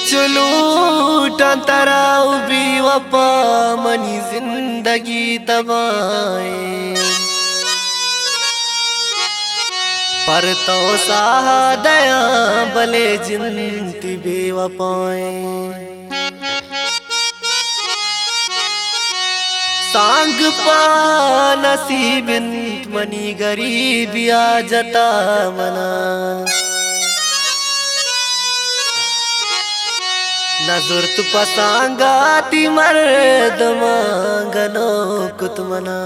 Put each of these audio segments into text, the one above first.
चलूट तराउ बेवफा मनी जिंदगी तबाए पर तो साह दया भले जिंदगी बेवफाए सांग पा नसीब मनी गरीबी आ जता मना नजर तु पसांगा ती मर्द मांगनो कुतमना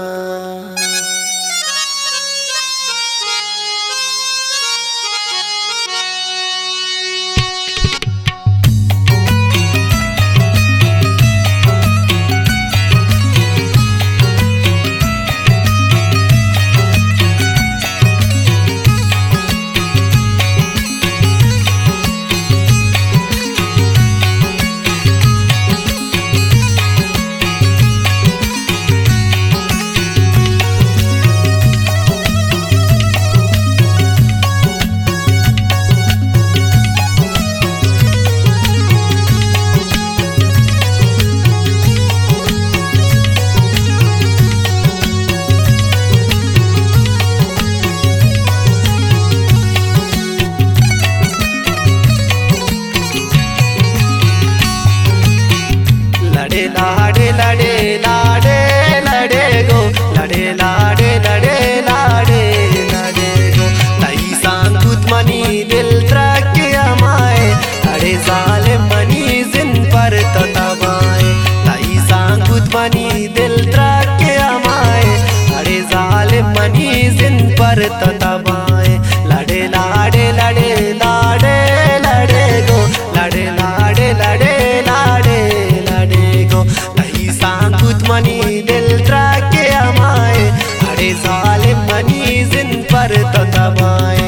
लाडे लाडे लाडे लाडे गो लाडे लाडे लाडे लाडे लाडे गो ताई सांगुत मनी दिल त्रके अमाए अरे जालिम मनी जिन पर तबाए ताई सांगुत मनी दिल त्रके अमाए अरे जालिम मनी जिन पर तबाए लाडे लाडे लाडे लाडे लाडे गो लाडे लाडे लाडे लाडे लाडे गो सांगुत मनी दिल त्रके अमाए अरे जालिम मनी जिन पर तबाए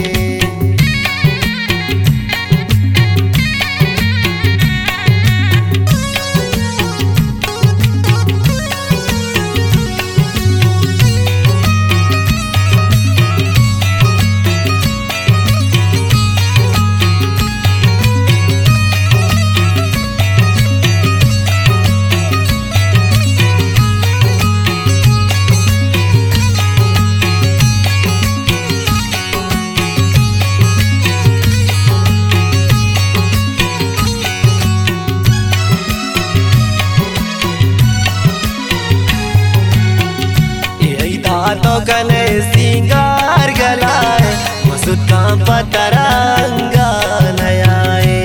तो गले सिंगार गलाए मसुदा पतरंगा नयाए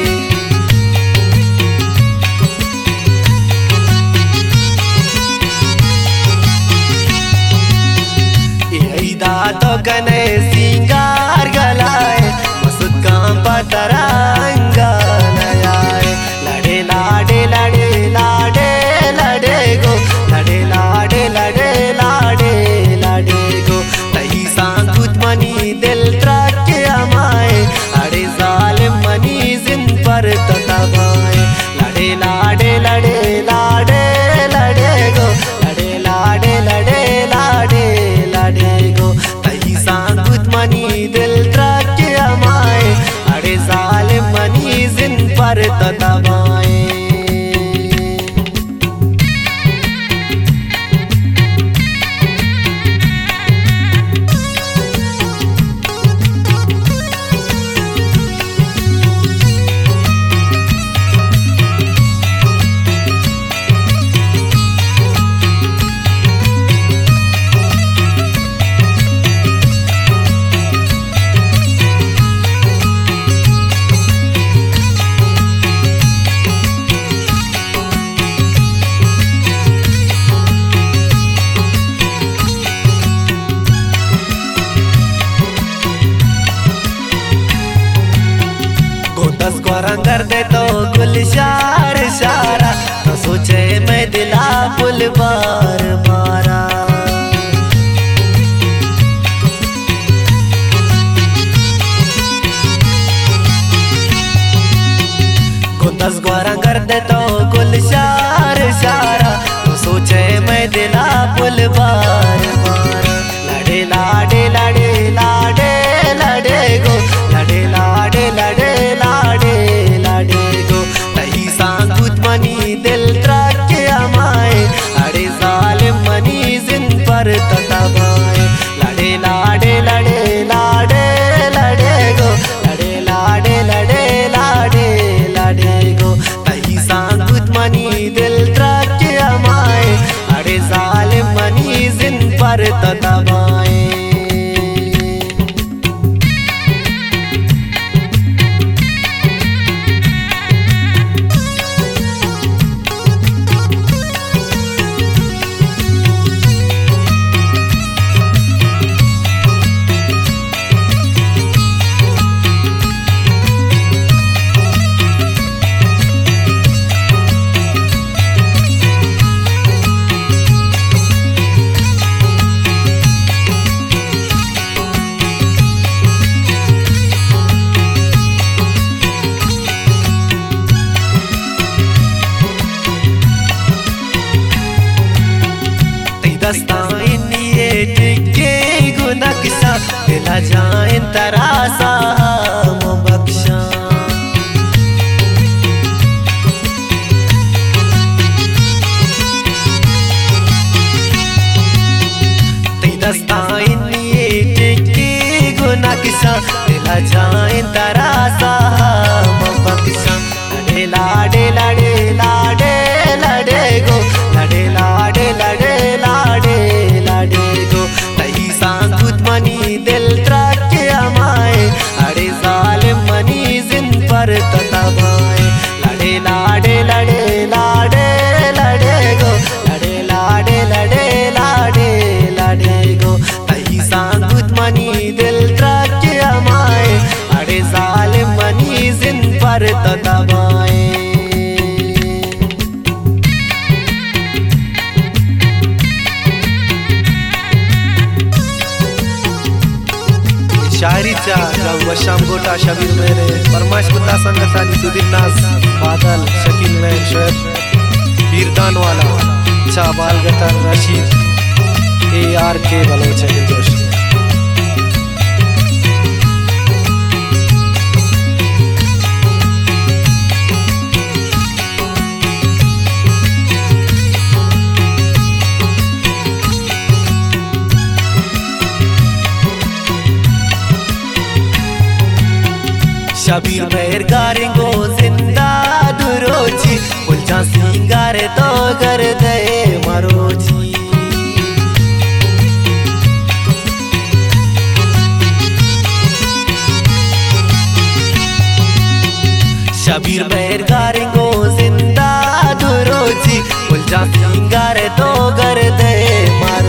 तो गले सिंगार गलाए मसुदा पतरंगा नयाए लड़े लाडे लड़े लाडे लड़े गो लड़े लाडे लड़े लाडे लाडे गो तही सांगुत मनी दिल त्रके अमाए अरे जालिम मनी जिन पर तबाए लड़े लाडे लड़े लाडे लड़े गो लड़े लाडे लड़े लाडे लाडे गो तही सांगुत मनी दिल त्रके अमाए अरे जालिम मनी जिन पर तबाए दस ग्वारा कर दे तो गुलशार शारा तो सोचे मैं दिला पुल बार मारा दस ग्वारा कर दे तो गुलशार शारा तो सोचे मैं दिला पुल बार मारा लड़े लाडे लाडे लाडे लाडे गो लड़े लाडे लाडे लाडे लाडे गो दस्ता इन्निए टिके गुनक्शा दिला जाइन तरासा मुबक्शा दस्ता इन्निए टिके गुनक्शा दिला जाइन तरासा मुबक्शा लड़े लाडे लड़े लाडे लड़े गो लड़े लाडे लड़े लाडे लड़े गो तही सांगुत मनी दिल त्रके अमाए अड़े जालिम मनी जिन पर ततबाए लड़े लाडे लड़े लाडे लड़े गो लड़े लाडे लड़े लाडे लड़े गो तही सांगुत मनी दिल त्रके अमाए अड़े जालिम मनी जिन पर ततबाए। शायरीच्या वशाम गोटा शबीर मेरे परमाश बुद्धा संगता निसुद्दीन नाज बादल शकील मेर शोएब पीरदान वाला अच्छा बालगतर रशीद ARK बलोच जोश शबीर मेर गारेंगो जिंदा दुरोची उलझा सिंगारे तो कर दे मरोची शबीर मेर गारेंगो जिंदा दुरोची उलझा सिंगारे तो कर दे